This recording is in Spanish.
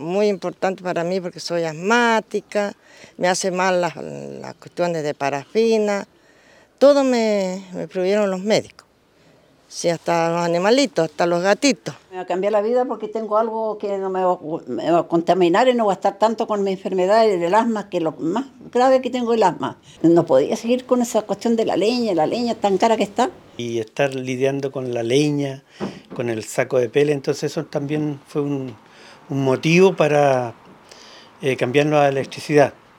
muy importante para mí porque soy asmática, me hace mal las cuestiones de parafina, todo me prohibieron los médicos. Sí, hasta los animalitos, hasta los gatitos. Me va a cambiar la vida porque tengo algo que no me va a contaminar y no va a estar tanto con mi enfermedad del asma, que es lo más grave que tengo el asma. No podía seguir con esa cuestión de la leña tan cara que está. Y estar lidiando con la leña, con el saco de pele, entonces eso también fue un motivo para cambiarlo a electricidad.